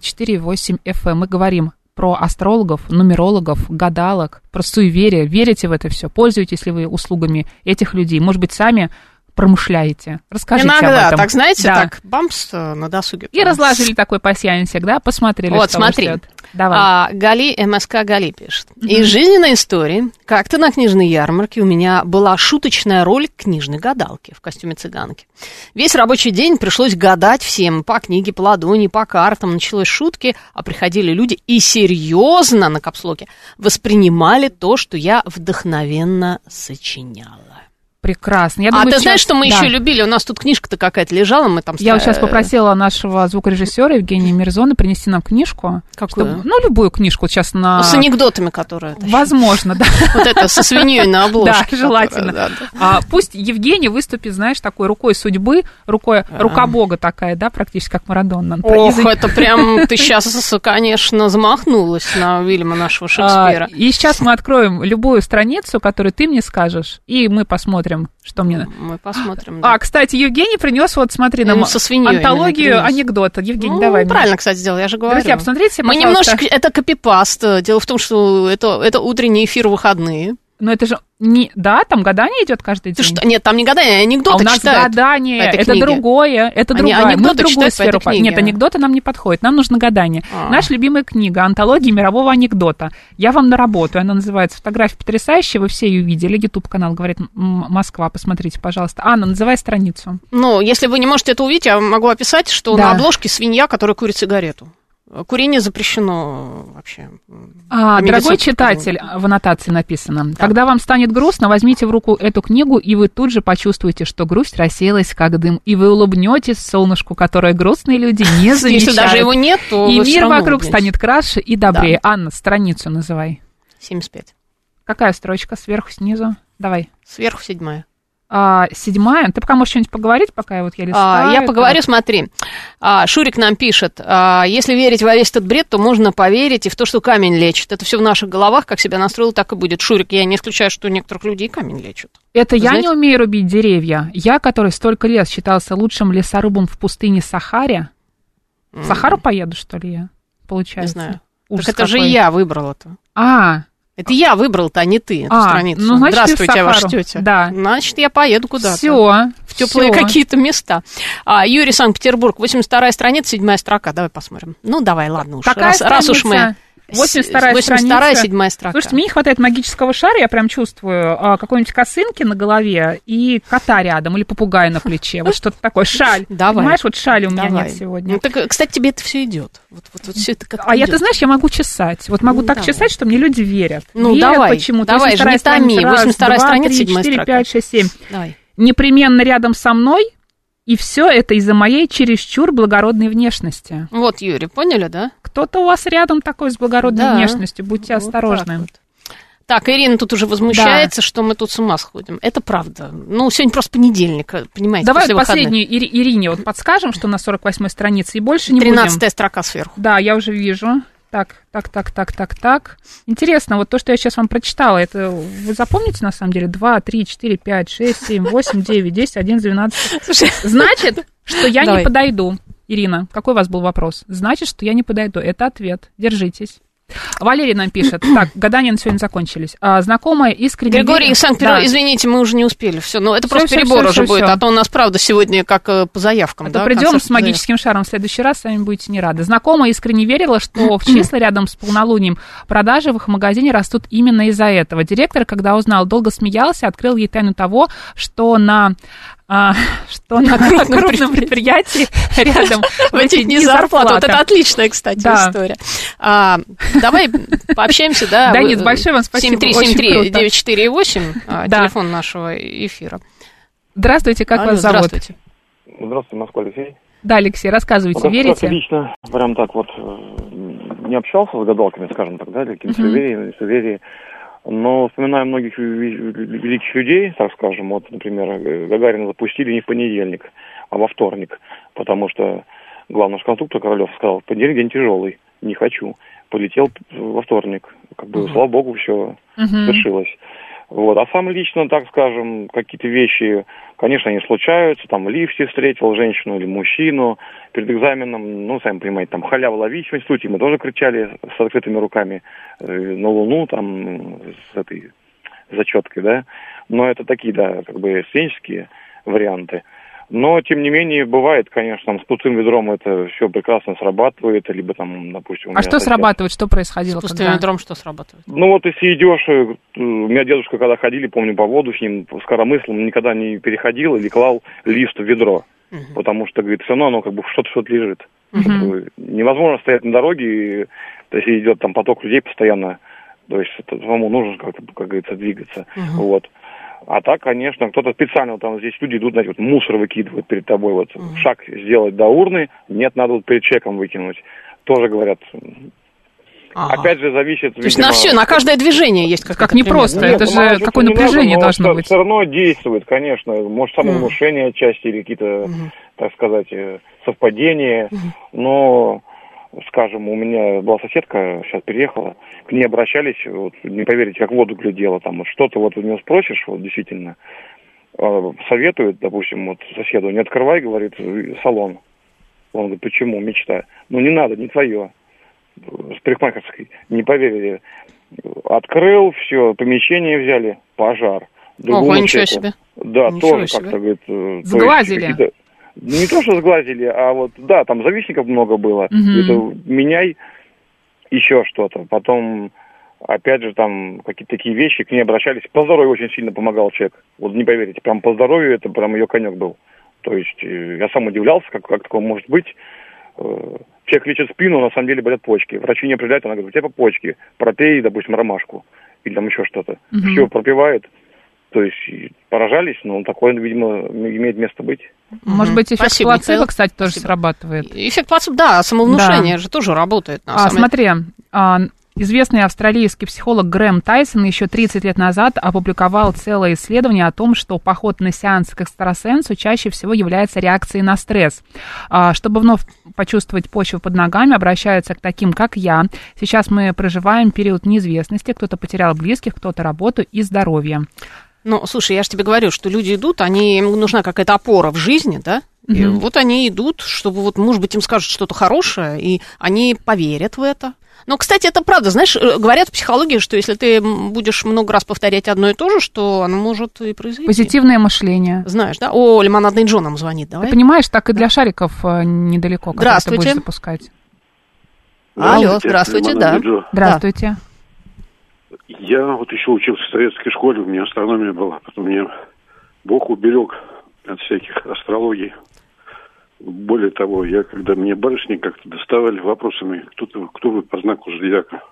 94,8 FM. Мы говорим про астрологов, нумерологов, гадалок, про суеверие. Верите в это все? Пользуетесь ли вы услугами этих людей? Может быть, сами промышляете? Расскажите иногда, об этом. Так, знаете, да. так бамс на досуге. И разложили такой пасьянсик, да? Посмотрели, вот, что смотри. вас ждет. Давай. Гали, МСК Гали пишет. Из жизненной истории. Как-то на книжной ярмарке у меня была шуточная роль книжной гадалки в костюме цыганки. Весь рабочий день пришлось гадать всем. По книге, по ладони, по картам. Началось шутки, а приходили люди и серьезно на капслоке воспринимали то, что я вдохновенно сочиняла. Прекрасно. Я думаю, ты знаешь, что мы еще любили? У нас тут книжка-то какая-то лежала, мы там... Я вот сейчас попросила нашего звукорежиссера Евгения Мирзона принести нам книжку. Какую? Чтобы, любую книжку сейчас на... с анекдотами, которые... Возможно, да. Вот это, со свиньей на обложке. Да, желательно. Пусть Евгений выступит, знаешь, такой рукой судьбы, рука Бога такая, да, практически как Марадонна. Ох, это прям ты сейчас, конечно, замахнулась на Уильяма нашего Шекспира. И сейчас мы откроем любую страницу, которую ты мне скажешь, и мы посмотрим, что мне... Мы посмотрим, да. Кстати, Евгений принес, вот смотри, нам антологию анекдота. Евгений, давай. Правильно, кстати, сделал, я же говорю. Друзья, посмотрите, мы немножечко... Это копипаст. Дело в том, что это утренний эфир в выходные. Но это же не... Да, там гадание идет каждый день. Нет, там не гадание, анекдоты читают. У нас гадание, это другое, это другое. Мы в другую сферу. Нет, анекдоты нам не подходят, нам нужно гадание. Наша любимая книга «Антология мирового анекдота». Я вам наработаю, она называется «Фотография потрясающая», вы все ее видели, YouTube-канал «Говорит Москва», посмотрите, пожалуйста. Анна, называй страницу. Если вы не можете это увидеть, я могу описать, что на обложке свинья, которая курит сигарету. Курение запрещено вообще. Дорогой читатель, в аннотации написано. Да. Когда вам станет грустно, возьмите в руку эту книгу, и вы тут же почувствуете, что грусть рассеялась как дым, и вы улыбнетесь солнышку, которое грустные люди не замечают. Если даже его нет, то и мир вокруг станет краше и добрее. Да. Анна, страницу называй. 75. Какая строчка? Сверху, снизу? Давай. Сверху 7. 7. Ты пока можешь что-нибудь поговорить, пока я листаю? Я поговорю, смотри. Шурик нам пишет, если верить во весь этот бред, то можно поверить и в то, что камень лечит. Это все в наших головах, как себя настроил, так и будет. Шурик, я не исключаю, что некоторых людей камень лечат. Это я не умею рубить деревья. Я, который столько лет считался лучшим лесорубом в пустыне Сахаре. В Сахару поеду, что ли, я? Получается. Не знаю. Так это же я выбрала-то. Это я выбрал-то, а не ты, эту страницу. Значит, здравствуйте, ваша тетя. Да. Значит, я поеду куда-то. Все. В теплые какие-то места. Юрий, Санкт-Петербург, 82-я страница, 7-я строка. Давай посмотрим. Давай, ладно уж. Раз уж мы... 82-я страница. 7-я строка. Слушайте, мне не хватает магического шара, я прям чувствую какой-нибудь косынки на голове и кота рядом, или попугая на плече. Вот что-то такое, шаль. Давай. Понимаешь, вот шали у меня нет сегодня. Кстати, тебе это все идет. Вот все это как-то я, ты знаешь, я могу чесать. Вот могу так чесать, что мне люди верят. Верят давай. Почему-то. Давай же, не томи. 82-я страница, 7-я 4, строка. 5, 6, 7. Давай. Непременно рядом со мной. И все это из-за моей чересчур благородной внешности. Вот, Юрий, поняли, да? Кто-то у вас рядом такой с благородной внешностью, будьте осторожны. Так, Ирина тут уже возмущается, что мы тут с ума сходим. Это правда. Сегодня просто понедельник, понимаете, давай последнюю Ирине вот подскажем, что на 48-й странице, и больше не 13-я будем. 13-я строка сверху. Да, я уже вижу. Так. Интересно, вот то, что я сейчас вам прочитала, это вы запомните, на самом деле? 2, 3, 4, 5, 6, 7, 8, 9, 10, 11, 12. Слушай, значит, что я не подойду. Ирина, какой у вас был вопрос? Значит, что я не подойду. Это ответ. Держитесь. Валерий нам пишет. Так, гадания на сегодня закончились. Знакомая искренне... Григорий из Санкт-Петербурга, извините, мы уже не успели. Все, это просто перебор уже будет. А то у нас, правда, сегодня как по заявкам. А то придем с магическим шаром в следующий раз, сами будете не рады. Знакомая искренне верила, что в числа рядом с полнолунием продажи в их магазине растут именно из-за этого. Директор, когда узнал, долго смеялся, открыл ей тайну того, что на крупном предприятии рядом в эти дни зарплата. Вот это отличная, кстати, история. Давай пообщаемся, да? Да нет, большое вам спасибо. 7373948, телефон нашего эфира. Здравствуйте, как вас зовут? Здравствуйте, Москва, Алексей. Да, Алексей, рассказывайте, верите? Лично, прям так вот, не общался с гадалками, скажем так, да, или какими-то суевериями. Но вспоминаю многих великих людей, так скажем, вот, например, Гагарина запустили не в понедельник, а во вторник, потому что главный конструктор Королев сказал, в понедельник день тяжелый, не хочу. Полетел во вторник. Как бы, слава богу, все свершилось. Вот. А сам лично, так скажем, какие-то вещи, конечно, они случаются. Там в лифте встретил женщину или мужчину перед экзаменом. Ну, сами понимаете, там халява ловить в институте. Мы тоже кричали с открытыми руками на Луну, там, с этой зачеткой, да. Но это такие, да, как бы сценические варианты. Но, тем не менее, бывает, конечно, там, с пустым ведром это все прекрасно срабатывает, либо там, допустим... А что срабатывает, что происходило? С пустым ведром что срабатывает? Ну, вот если идешь, у меня дедушка, когда ходили, помню, по воду с ним, с коромыслом, никогда не переходил или клал лист в ведро, потому что, говорит, все равно оно как бы что-то лежит. Невозможно стоять на дороге, и, если идет там поток людей постоянно, то есть самому нужно как-то, как говорится, двигаться, вот. А так, конечно, кто-то специально, вот там здесь люди идут, знаете, вот мусор выкидывают перед тобой, вот шаг сделать до урны, нет, надо вот перед чеком выкинуть. Тоже говорят. Опять же, зависит... То есть видимо, на все, на каждое движение есть как непросто, это же какое напряжение должно быть. Все равно действует, конечно, может, самовнушение отчасти или какие-то, так сказать, совпадения, но... Скажем, у меня была соседка, сейчас переехала, к ней обращались, вот, не поверите, как воду глядела, там, вот что-то вот у нее спросишь, вот, действительно, советует, допустим, вот, соседу, не открывай, говорит, салон. Он говорит, почему, мечта? Ну, не надо, не твое. С парикмахерской, не поверили. Открыл, все, помещение взяли, пожар. Ого, ничего себе. Да, ничего тоже как-то, говорит... Сглазили. Не то, что сглазили, а вот, да, там завистников много было. Это меняй еще что-то. Потом, опять же, там какие-то такие вещи, к ней обращались. По здоровью очень сильно помогал человек. Вот не поверите, прям по здоровью это прям ее конек был. То есть я сам удивлялся, как такое может быть. Человек лечит спину, на самом деле болят почки. Врачи не определяют, она говорит, у тебя по почке, пропей, допустим, ромашку. Или там еще что-то. Все пропивает. То есть поражались, но такое, видимо, имеет место быть. Может быть, эффект плацебо, кстати, тоже срабатывает. Эффект плацебо, да, самовнушение же тоже работает. Смотри, известный австралийский психолог Грэм Тайсон еще 30 лет назад опубликовал целое исследование о том, что поход на сеанс к экстрасенсу чаще всего является реакцией на стресс. Чтобы вновь почувствовать почву под ногами, обращаются к таким, как я. Сейчас мы проживаем период неизвестности. Кто-то потерял близких, кто-то работу и здоровье. Ну, слушай, я же тебе говорю, что люди идут, им нужна какая-то опора в жизни, да? И вот они идут, чтобы вот, может быть, им скажут что-то хорошее, и они поверят в это. Но, кстати, это правда, знаешь, говорят в психологии, что если ты будешь много раз повторять одно и то же, что оно может и произойти. Позитивное мышление. Знаешь, да? О, лимонадный Джо нам звонит, давай. Ты понимаешь, так и для шариков недалеко, когда ты будешь запускать. Алло, здравствуйте, да. Здравствуйте. Я вот еще учился в советской школе, у меня астрономия была, потом меня Бог уберег от всяких астрологий. Более того, когда мне барышни как-то доставали вопросами, кто вы по знаку зодиака.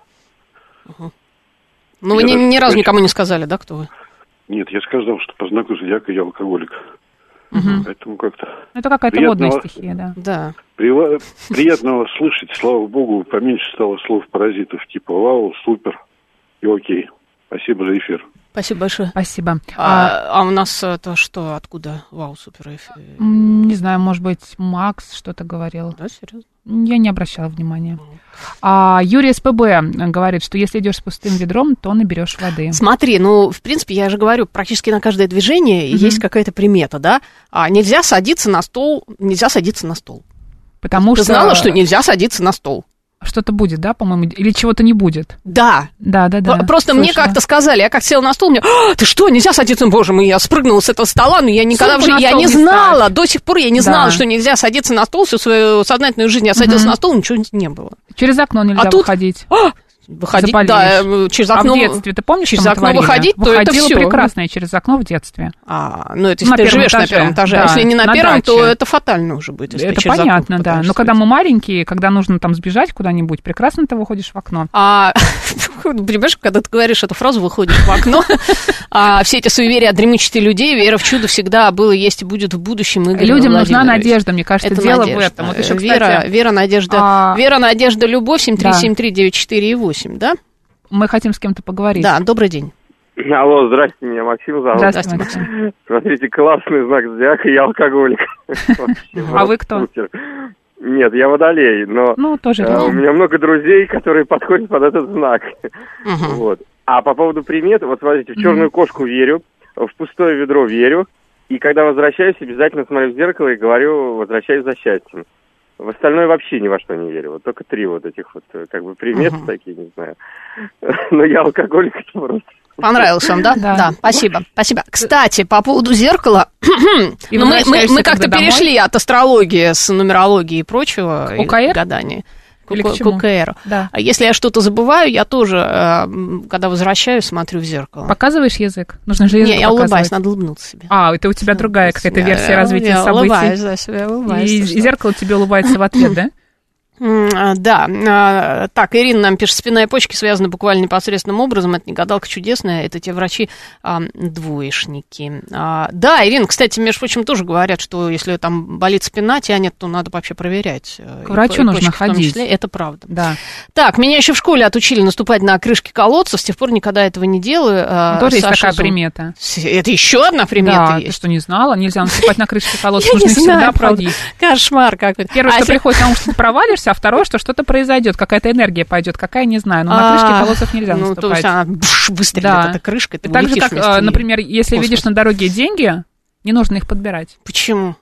Ну, вы ни разу никому не сказали, да, кто вы? Нет, я сказал, что по знаку зодиака я алкоголик. Поэтому как-то... Это какая-то водная стихия, да. Приятного слышать, слава богу, поменьше стало слов паразитов, типа вау, супер и окей. Спасибо за эфир. Спасибо большое. Спасибо. А у нас это что, откуда? Вау, супер эфир. Не знаю, может быть, Макс что-то говорил. Да, серьезно? Я не обращала внимания. Юрий СПБ говорит, что если идешь с пустым ведром, то наберешь воды. Смотри, в принципе, я же говорю, практически на каждое движение есть какая-то примета, да? Нельзя садиться на стол. Потому Ты знала, что нельзя садиться на стол? Что-то будет, да, по-моему, или чего-то не будет? Да. Просто мне как-то сказали, я как села на стол, мне, ты что, нельзя садиться? Боже мой, я спрыгнула с этого стола, но я никогда в жизни, я не знала, до сих пор я не знала, что нельзя садиться на стол всю свою сознательную жизнь. Я садилась на стол, ничего не было. Через окно нельзя выходить. Выходить, да, через окно. А в детстве, ты помнишь, через окно выходить, то это все. Прекрасное через окно в детстве. Ну это если ты живешь на первом этаже, а если не на первом, то это фатально уже будет. Это понятно, да. Но когда мы маленькие, когда нужно там сбежать куда-нибудь, прекрасно ты выходишь в окно. Понимаешь, когда ты говоришь эту фразу, выходишь в окно, все эти суеверия дремучести людей, вера в чудо всегда было, есть и будет в будущем. Людям нужна надежда, мне кажется, дело в этом. Вера, надежда, любовь, 7373948. Да? мы хотим с кем-то поговорить. Да, добрый день. Алло, здрасте, меня Максим зовут. Здравствуйте, Максим. Смотрите, классный знак зодиака, я алкоголик. А вы кто? Нет, я водолей, но тоже у меня много друзей, которые подходят под этот знак. Вот. А по поводу примет, вот смотрите, в черную кошку верю, в пустое ведро верю, и когда возвращаюсь, обязательно смотрю в зеркало и говорю, возвращаюсь за счастьем. В остальное вообще ни во что не верю. Вот только 3 вот этих вот, как бы, приметы такие, не знаю. Но я алкоголик просто. Понравилось вам, да? Да. Спасибо. Кстати, по поводу зеркала, мы как-то перешли от астрологии с нумерологией и прочего. ОКР? Гадания. Или к ОКР. Да. А если я что-то забываю, я тоже, когда возвращаюсь, смотрю в зеркало. Показываешь язык? Нужно же язык показывать. Не, я улыбаюсь, надо улыбнуться себе. Это у тебя другая какая-то версия развития событий. Я улыбаюсь, да, себе улыбаюсь. И зеркало тебе улыбается в ответ, да? Да, так, Ирина нам пишет, спина и почки связаны буквально непосредственным образом, это не гадалка чудесная, это те врачи-двоечники. Да, Ирина, кстати, между прочим, тоже говорят, что если там болит спина, тянет, то надо вообще проверять. К врачу нужно ходить. Это правда. Да. Так, меня еще в школе отучили наступать на крышки колодцев, с тех пор никогда этого не делаю. Тоже есть такая примета. Это еще одна примета есть? Ты что, не знала? Нельзя наступать на крышки колодцев, нужно их всегда ходить. Кошмар какой-то. Первое, что приходит на ум, что ты провалишься, а второе, что что-то произойдет, какая-то энергия пойдет, какая, не знаю, но на крышке колодцев нельзя наступать. То есть она выстрелит, эта крышка, ты так же, как, например, если видишь на дороге деньги, не нужно их подбирать. Почему?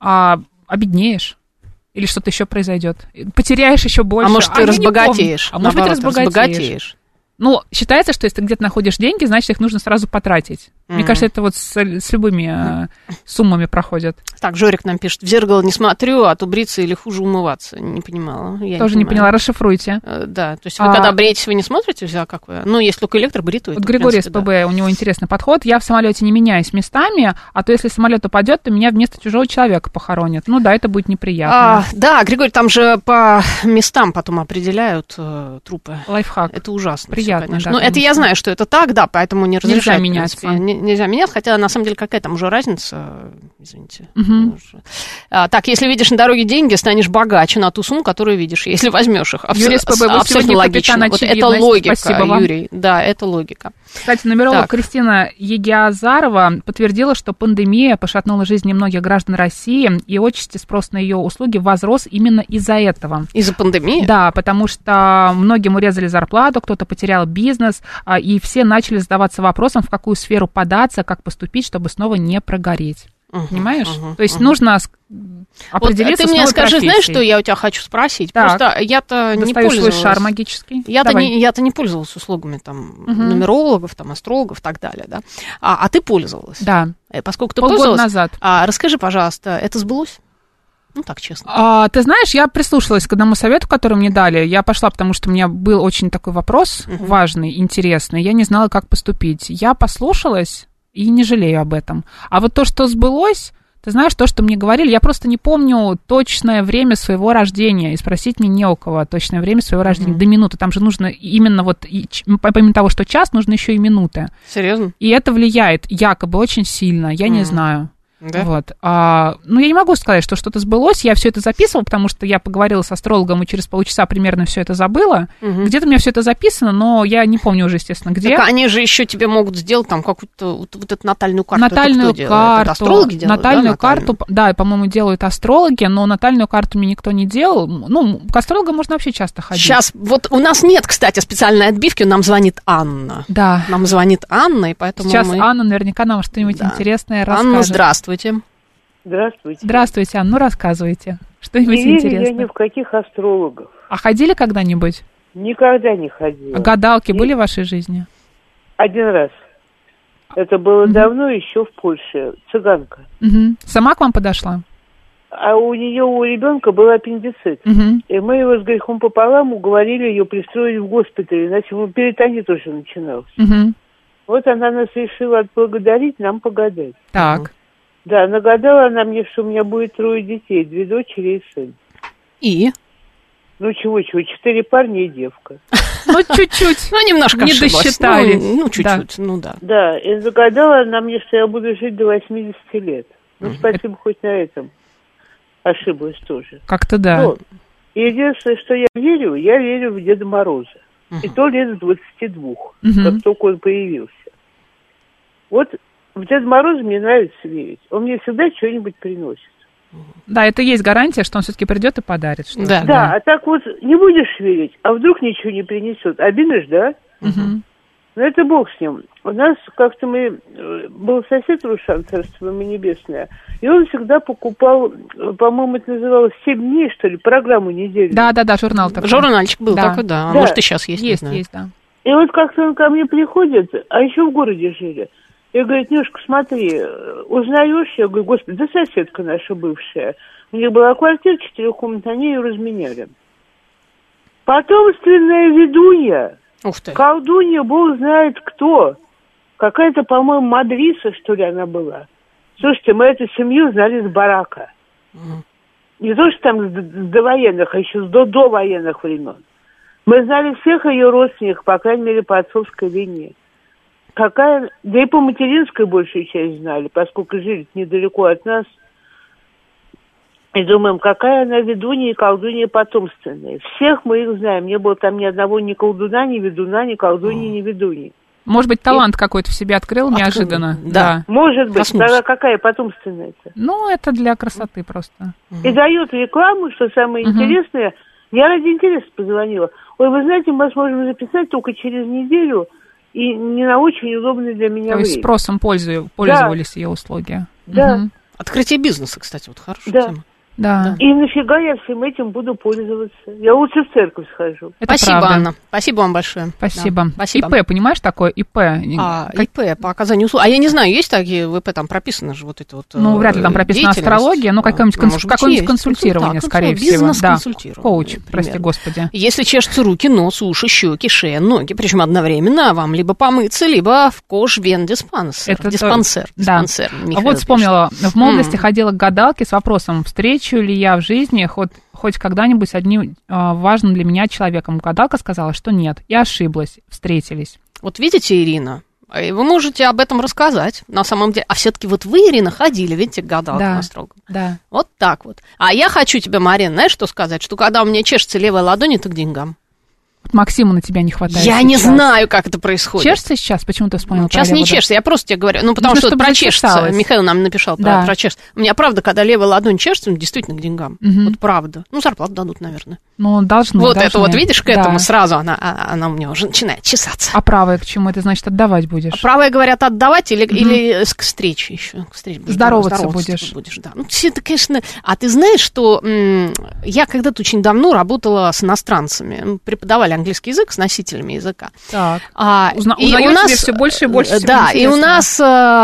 Обеднеешь. Или что-то еще произойдет. Потеряешь еще больше. А может, ты разбогатеешь. А может быть, разбогатеешь. Считается, что если ты где-то находишь деньги, значит, их нужно сразу потратить. Мне кажется, это вот с любыми суммами проходит. Так, Жорик нам пишет, в зеркало не смотрю, а то бриться или хуже умываться. Не понимала. Тоже не поняла, расшифруйте. Да, то есть вы когда бреетесь, вы не смотрите, как вы? Если только электробритву. Вот Григорий СПБ, у него интересный подход. Я в самолете не меняюсь местами, а то если самолет упадет, то меня вместо чужого человека похоронят. Это будет неприятно. Да, Григорий, там же по местам потом определяют трупы. Лайфхак. Это ужасно. Приятно, да. Это я знаю, что это так, да, поэтому не разрешают. Нельзя меняться. Нельзя менять, хотя на самом деле какая там уже разница, извините. Так, если видишь на дороге деньги, станешь богаче на ту сумму, которую видишь, если возьмешь их. Юрий СПБ, абсолютно логично. Вот это логика, Юрий. Да, это логика. Кстати, нумеролог Кристина Егиазарова подтвердила, что пандемия пошатнула жизни многих граждан России, и отчасти спрос на ее услуги возрос именно из-за этого. Из-за пандемии? Да, потому что многим урезали зарплату, кто-то потерял бизнес, и все начали задаваться вопросом, в какую сферу податься, как поступить, чтобы снова не прогореть. Понимаешь? То есть нужно определиться с новой профессией. Ты мне скажи, знаешь, что я у тебя хочу спросить? Так. Просто я-то не пользовалась. Свой шар магический. Я-то не пользовалась услугами нумерологов, астрологов и так далее, да? А ты пользовалась? Да. Поскольку ты пользовалась. Назад. Расскажи, пожалуйста, это сбылось? Так честно. Ты знаешь, я прислушалась к одному совету, который мне дали. Я пошла, потому что у меня был очень такой вопрос важный, интересный. Я не знала, как поступить. Я послушалась и не жалею об этом. А вот то, что сбылось, ты знаешь, то, что мне говорили, я просто не помню точное время своего рождения, и спросить мне не у кого точное время своего рождения, до минуты. Там же нужно именно помимо того, что час, нужно еще и минуты. Серьезно? И это влияет якобы очень сильно, я не знаю. Да? Вот. Я не могу сказать, что что-то сбылось. Я все это записывала, потому что я поговорила с астрологом и через полчаса примерно все это забыла. Где-то у меня все это записано, но я не помню уже, естественно, где. Так они же еще тебе могут сделать там какую-то вот эту натальную карту. Натальную карту. Это астрологи делают, натальную карту, да, и, по-моему, делают астрологи, но натальную карту мне никто не делал. К астрологам можно вообще часто ходить. Сейчас, вот у нас нет, кстати, специальной отбивки, нам звонит Анна. Да. Нам звонит Анна, и поэтому сейчас Анна наверняка нам что-нибудь интересное расскажет. Анна, здравствуйте. Здравствуйте. Здравствуйте, Анна, рассказывайте. Что-нибудь интересное. Не верю я ни в каких астрологов. А ходили когда-нибудь? Никогда не ходила. А гадалки были в вашей жизни? Один раз. Это было давно, еще в Польше. Цыганка. Сама к вам подошла? А у ребенка был аппендицит. И мы его с грехом пополам уговорили ее пристроить в госпитале, иначе перитонит уже начинался. Вот она нас решила отблагодарить, нам погадать. Так. Да, нагадала она мне, что у меня будет 3 детей, 2 дочери и сын. И? Чего, 4 парня и девка. Чуть-чуть. Немножко не досчитали. Чуть-чуть, да. Да, и загадала она мне, что я буду жить до 80 лет. Спасибо, хоть на этом ошиблась тоже. Как-то да. Единственное, что я верю в Деда Мороза. И то лет с 22, как только он появился. Вот в Деда Мороза мне нравится верить. Он мне всегда что-нибудь приносит. Да, это есть гарантия, что он все-таки придет и подарит что-то. Да, а так вот не будешь верить, а вдруг ничего не принесет. Обидишь, да? Но это бог с ним. У нас как-то был сосед Рушан, царство ему небесное, и он всегда покупал, по-моему, это называлось 7 дней, что ли, программу недельную. Да, журнал такой. Журнальчик был такой, да. Да. Может, и сейчас есть. Есть, да. И вот как-то он ко мне приходит, а еще в городе жили. И говорит: Нюшка, смотри, узнаешь? Я говорю: господи, да соседка наша бывшая. У них была квартира 4-комнатная, они ее разменяли. Потомственная ведунья. Ух ты. Колдунья, бог знает кто. Какая-то, по-моему, мадриса, что ли, она была. Слушайте, мы эту семью знали с барака. Не то, что там с довоенных, а еще с довоенных времен. Мы знали всех ее родственников, по крайней мере, по отцовской линии. Да и по материнской большую часть знали, поскольку жили недалеко от нас. И думаем, какая она ведунья и колдунья потомственная. Всех мы их знаем. Не было там ни одного ни колдуна, ни ведуна, ни колдуньи, ни ведуньи. Может быть, талант какой-то в себе открыл неожиданно. Да. Может быть. Тогда какая потомственная-то? Ну, это для красоты просто. И дает рекламу, что самое интересное. Я ради интереса позвонила. Ой, вы знаете, мы вас можем записать только через неделю, и не на очень удобное для меня время. То есть спросом пользовались ее услуги. Да. Открытие бизнеса, кстати, вот хорошая тема. Да. И нафига я всем этим буду пользоваться? Я лучше в церковь схожу. Спасибо, правда. Анна. Спасибо вам большое. Спасибо. Да. Спасибо. ИП, понимаешь, такое ИП? ИП по оказанию услуг. А я не знаю, есть такие в ИП, там прописано же вот это вот. Ну, вряд ли там прописана астрология, но какое-нибудь консультирование, скорее всего. Бизнес-консультирование. Коуч, прости господи. Если чешутся руки, нос, уши, щеки, шея, ноги, причем одновременно, вам либо помыться, либо в кожвен-диспансер. Диспансер. А вот вспомнила, в молодости ходила к гадалке с вопросом: встречу ли я в жизни хоть когда-нибудь с одним важным для меня человеком. Гадалка сказала, что нет, и ошиблась, встретились. Вот видите, Ирина, вы можете об этом рассказать, на самом деле. А все-таки вот вы, Ирина, ходили, видите, к гадалке на строгом. Да. Вот так вот. А я хочу тебе, Марина, знаешь, что сказать? Что когда у меня чешется левая ладонь, это к деньгам. Максима на тебя не хватает. Я не знаю, как это происходит. Чешется сейчас? Почему ты вспомнила? Сейчас не чешется, я просто тебе говорю. Ну, потому нужно, что прочешется. Михаил нам написал про чешется. У меня, правда, когда левая ладонь чешется, действительно к деньгам. Вот правда. Ну, зарплату дадут, наверное. Ну, должны. Вот это вот, видишь, к этому сразу она у меня уже начинает чесаться. А правая к чему? Это значит, отдавать будешь? А правая, говорят, отдавать или к встрече еще. Здороваться будешь. Да. Ну, все это, конечно... А ты знаешь, что я когда-то очень давно работала с иностранцами. Мы преподавали английский язык с носителями языка. Так. Узнаешь себе все больше и больше. Да, и у нас...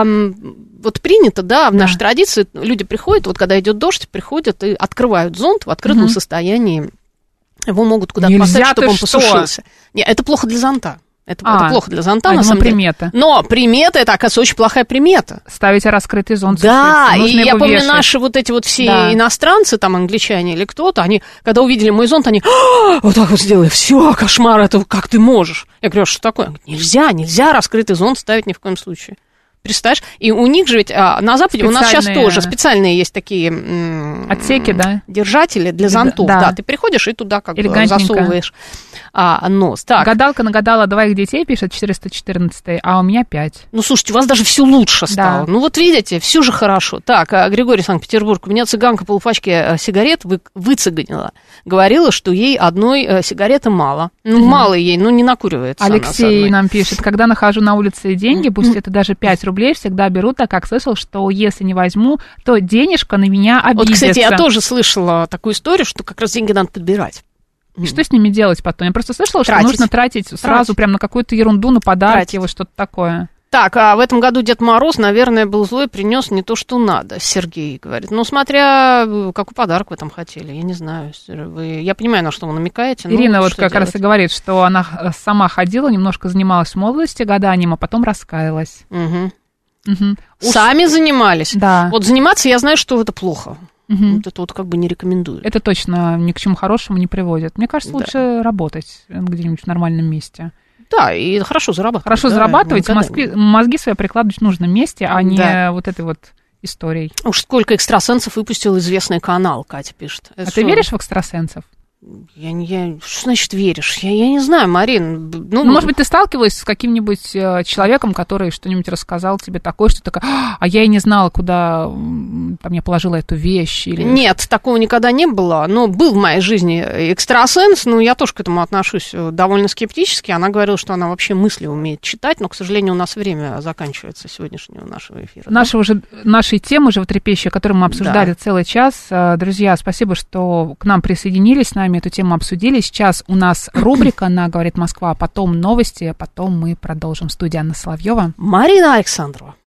Вот принято, да, в нашей традиции люди приходят, вот когда идет дождь, приходят и открывают зонт в открытом состоянии. Его могут куда-то поставить, чтобы он посушился. Нет, это плохо для зонта. Это плохо для зонта, на самом деле. Примета. Но примета, это, оказывается, очень плохая примета. Ставить раскрытый зонт. Да, и я помню, наши вот эти вот все иностранцы, там, англичане или кто-то, они, когда увидели мой зонт, они вот так вот сделали: все, кошмар, это как ты можешь? Я говорю: а что такое? Нельзя раскрытый зонт ставить ни в коем случае. Представляешь? И у них же ведь на Западе, у нас сейчас тоже специальные есть такие отсеки, да? Держатели для зонтов. Да, ты приходишь и туда как бы засовываешь нос. Так. Гадалка нагадала 2 детей, пишет 414, а у меня 5. Ну, слушайте, у вас даже все лучше стало. Ну, вот видите, все же хорошо. Так, Григорий, Санкт-Петербург. У меня цыганка полпачки сигарет выцыганила. Говорила, что ей одной сигареты мало. Ну, мало ей, ну, не накуривается. Алексей нам пишет: когда нахожу на улице деньги, пусть это даже 5 рублей, всегда беру, так как слышал, что если не возьму, то денежка на меня обидится. Вот, кстати, я тоже слышала такую историю, что как раз деньги надо подбирать. И что с ними делать потом? Я просто слышала, что нужно тратить сразу прям на какую-то ерунду, на подарки, вот что-то такое. Так, а в этом году Дед Мороз, наверное, был злой, принес не то, что надо, Сергей говорит. Ну, смотря какой подарок вы там хотели, я не знаю. Я понимаю, на что вы намекаете. Ирина вот как раз и говорит, что она сама ходила, немножко занималась в молодости гаданием, а потом раскаялась. Сами занимались? Да. Вот заниматься, я знаю, что это плохо. Вот это вот как бы не рекомендую. Это точно ни к чему хорошему не приводит. Мне кажется, лучше работать где-нибудь в нормальном месте. Да, и хорошо зарабатывать. Хорошо зарабатывать, мозги свои прикладывать в нужном месте, а не вот этой вот историей. Уж сколько экстрасенсов выпустил известный канал, Катя пишет. Ты веришь в экстрасенсов? Что значит веришь? Я не знаю, Марин. Ну, может быть, ты сталкивалась с каким-нибудь человеком, который что-нибудь рассказал тебе такое, что такая, а я и не знала, куда там я положила эту вещь? Или... Нет, такого никогда не было. Но был в моей жизни экстрасенс, но я тоже к этому отношусь довольно скептически. Она говорила, что она вообще мысли умеет читать, но, к сожалению, у нас время заканчивается сегодняшнего нашего эфира. Нашей темы животрепещущей, которую мы обсуждали целый час. Друзья, спасибо, что к нам присоединились, с нами эту тему обсудили. Сейчас у нас рубрика «Она говорит Москва», потом новости, потом мы продолжим. В студии Анна Соловьева. Марина Александрова.